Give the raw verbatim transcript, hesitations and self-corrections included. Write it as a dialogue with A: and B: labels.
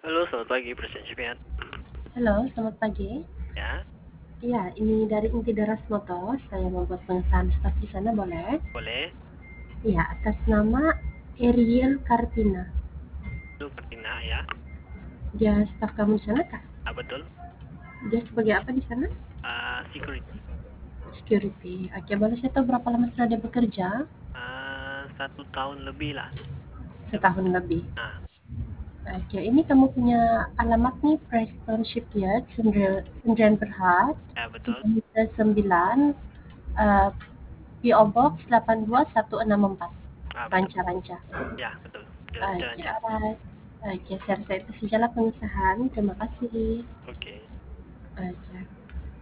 A: Halo, selamat pagi, Presiden Jumiat.
B: Halo, selamat pagi.
A: Ya,
B: Iya, ini dari Inti Daras Motor. Saya membuat pengesahan staf di sana, boleh?
A: boleh.
B: Iya, atas nama Ariel Kartina.
A: Lu Kartina ya.
B: Dia staf kamu di sana kah?
A: Ah, betul.
B: Dia sebagai apa di sana?
A: Ah, security.
B: Security. Oke, boleh saya tahu berapa lama sudah dia bekerja?
A: Ah, satu tahun lebih lah.
B: Setahun lebih.
A: Nah,
B: Oke, ini kamu punya alamat nih, Preston Shipyard, Sendirian, Sendirian Berhad,
A: ya betul.
B: kilometer sembilan, uh, P O Box delapan dua satu enam empat,
A: Ah, betul.
B: Ranca-Ranca.
A: Ya, betul.
B: Oke,
A: Jalan-jalan.
B: alright. Oke, saya rasa itu sajalah pengesahan. Terima kasih.
A: Oke.
B: Oke.